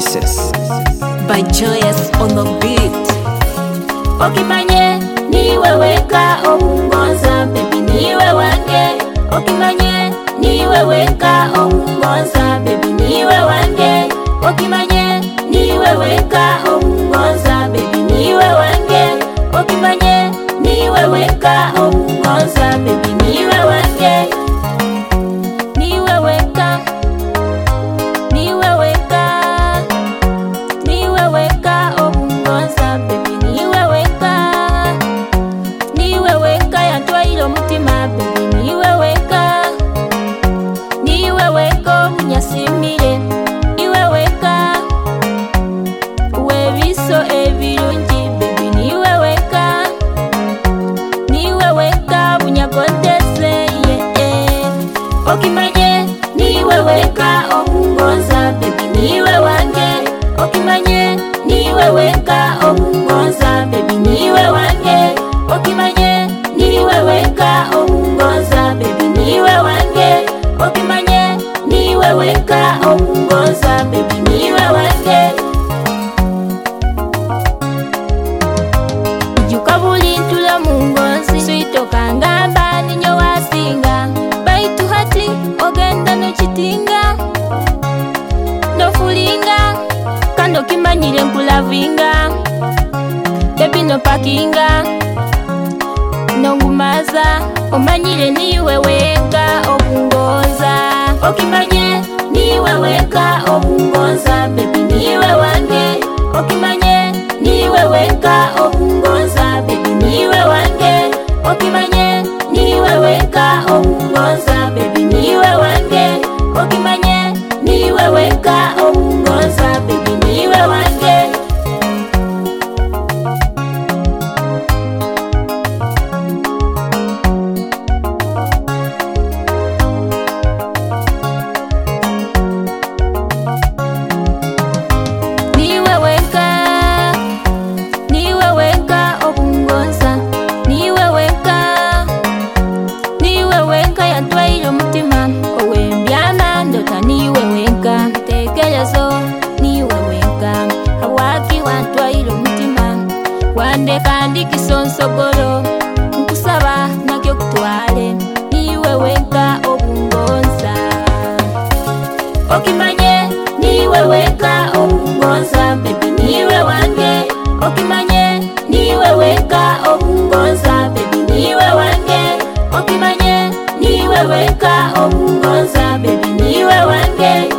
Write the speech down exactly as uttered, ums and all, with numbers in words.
Princess by Joyous on the beat. Okimanye niwe weka omungoza baby niwe wange. Okimanye niwe weka omungoza baby niwe wange. Okimanye niwe weka omungoza baby niwe wange. Okimanye niwe weka omungoza baby niwe wange. Niwe weka niwe weka niwe weka omungoza baby niwe weka niwe weka yatwaile omutima baby niwe weka niwe weka omunyasimire niwe weka webiso ebirungi baby niwe weka niwe weka bunyakontese yeah. Okimanye niwe weka omungoza baby niwe wange. Okimanye niwe weka omungoza baby niwe wange. Okimanye niwe weka omungoza baby niwe wange. Okimanye niwe weka omungoza baby niwe wange. Jukabuli ntula mungozi suitoka ngamba ninyo wasinga baitu hati ogenda no chitinga no fulinga kando kimanyire nkulavinga baby no pakinga no ngumaza omanyire niwe weka obungoza. Okimanye niwe weka obungoza baby niwe wange. Okimanye niwe weka obungoza baby niwe wange. Okimanye niwe weka obungoza baby niwe wange. Okimanye niwe weka obungoza baby niwe wange. Niwe weka niwe weka obungoza niwe weka niwe weka yatwaile omutima owembyama ndota niwe weka ntekelezo niwe weka hawaki watwaile omutima wandeka ndikisonsogolo nkusaba nakyo kutwale niwe weka obungoza. Okimanye niwe weka obungoza baby niwe wange. Okimanye niwe weka obungoza baby niwe wange. Okimanye niwe weka obungoza baby niwe wange.